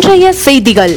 இன்றைய செய்திகள்.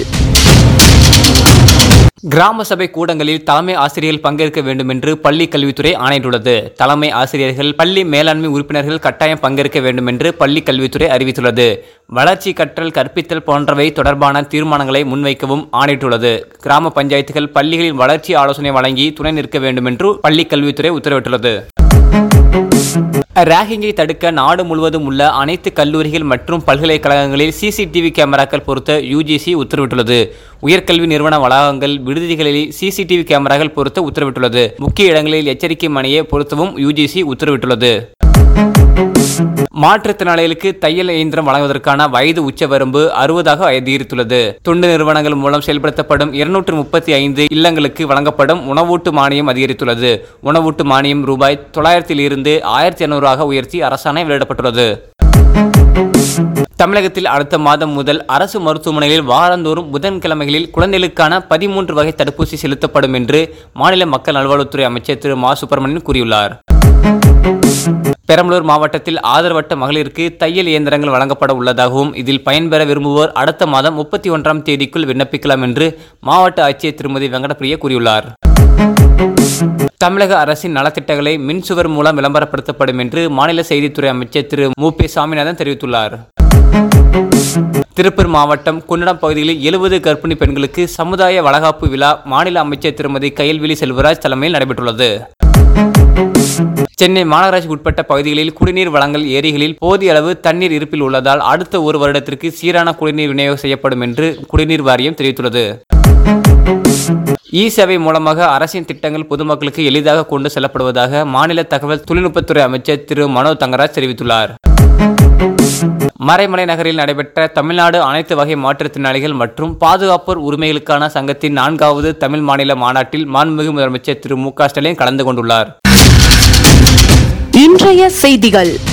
கிராம சபை கூட்டங்களில் தலைமை ஆசிரியர்கள் பங்கேற்க வேண்டும் என்று பள்ளி கல்வித்துறை ஆணையிட்டுள்ளது. தலைமை ஆசிரியர்கள், பள்ளி மேலாண்மை உறுப்பினர்கள் கட்டாயம் பங்கேற்க வேண்டும் என்று பள்ளி கல்வித்துறை அறிவித்துள்ளது. வளர்ச்சி, கற்றல், கற்பித்தல் போன்றவை தொடர்பான தீர்மானங்களை முன்வைக்கவும் ஆணையிட்டுள்ளது. கிராம பஞ்சாயத்துகள் பள்ளிகளில் வளர்ச்சி ஆலோசனை வழங்கி துணை நிற்க வேண்டும் என்று பள்ளி கல்வித்துறை உத்தரவிட்டுள்ளது. ராகிங்கை தடுக்க நாடு முழுவதும் உள்ள அனைத்து கல்லூரிகள் மற்றும் பல்கலைக்கழகங்களில் சிசிடிவி கேமராக்கள் பொருத்த UGC உத்தரவிட்டுள்ளது. உயர்கல்வி நிறுவன வளாகங்கள், விடுதிகளில் சிசிடிவி கேமராக்கள் பொருத்த உத்தரவிட்டுள்ளது. முக்கிய இடங்களில் எச்சரிக்கை மணியை பொருத்தவும் UGC உத்தரவிட்டுள்ளது. மாற்றுத்திறனாளிகளுக்கு தையல் இயந்திரம் வழங்குவதற்கான வயது உச்சவரம்பு 60ஆக அதிகரித்துள்ளது. தொண்டு நிறுவனங்கள் மூலம் செயல்படுத்தப்படும் 235 இல்லங்களுக்கு வழங்கப்படும் உணவூட்டு மானியம் அதிகரித்துள்ளது. உணவூட்டு மானியம் ரூபாய் 900 இருந்து 1200 உயர்த்தி அரசாணை வெளியிடப்பட்டுள்ளது. தமிழகத்தில் அடுத்த மாதம் முதல் அரசு மருத்துவமனைகளில் வாரந்தோறும் புதன்கிழமைகளில் குழந்தைகளுக்கான 13 வகை தடுப்பூசி செலுத்தப்படும் என்று மாநில மக்கள் நல்வாழ்வுத்துறை அமைச்சர் திரு மா. சுப்பிரமணியன் கூறியுள்ளார். பெரம்பலூர் மாவட்டத்தில் ஆதரவற்ற மகளிருக்கு தையல் இயந்திரங்கள் வழங்கப்பட உள்ளதாகவும், இதில் பயன்பெற விரும்புவோர் அடுத்த மாதம் 31ஆம் தேதிக்குள் விண்ணப்பிக்கலாம் என்று மாவட்ட ஆட்சியர் திருமதி வெங்கடப்பிரியா கூறியுள்ளார். தமிழக அரசின் நலத்திட்டங்களை மின்சுவர் மூலம் விளம்பரப்படுத்தப்படும் என்று மாநில செய்தித்துறை அமைச்சர் திரு மு. பி. சாமிநாதன் தெரிவித்துள்ளார். திருப்பூர் மாவட்டம் குன்னடம் பகுதியில் 70 கர்ப்பிணி பெண்களுக்கு சமுதாய வளகாப்பு விழா மாநில அமைச்சர் திருமதி கயல்விழி செல்வராஜ் தலைமையில் நடைபெற்றுள்ளது. சென்னை மாநகராட்சிக்கு உட்பட்ட பகுதிகளில் குடிநீர் வழங்கல் ஏரிகளில் போதிய அளவு தண்ணீர் இருப்பில் உள்ளதால் அடுத்த ஒரு வருடத்திற்கு சீரான குடிநீர் விநியோகம் செய்யப்படும் என்று குடிநீர் வாரியம் தெரிவித்துள்ளது. சேவை மூலமாக அரசின் திட்டங்கள் பொதுமக்களுக்கு எளிதாக கொண்டு செல்லப்படுவதாக மாநில தகவல் தொழில்நுட்பத்துறை அமைச்சர் திரு மனோ தங்கராஜ் தெரிவித்துள்ளார். மறைமலை நகரில் நடைபெற்ற தமிழ்நாடு அனைத்து வகை மாற்றுத்திறனாளிகள் மற்றும் பாதுகாப்போர் உரிமைகளுக்கான சங்கத்தின் 4வது தமிழ் மாநில மாநாட்டில் மாண்புமிகு முதலமைச்சர் திரு மு. க. ஸ்டாலின் கலந்து கொண்டுள்ளார். இன்றைய செய்திகள்.